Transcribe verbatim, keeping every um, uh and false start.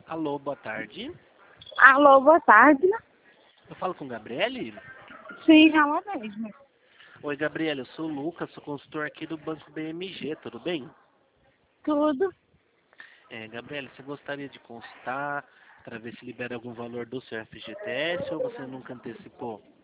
Alô, boa tarde. Alô, boa tarde. Eu falo com Gabriele? Sim, ela mesma. Oi, Gabriele, eu sou o Lucas, sou consultor aqui do Banco B M G, tudo bem? Tudo. É, Gabriele, você gostaria de consultar para ver se libera algum valor do seu F G T S ou você nunca antecipou?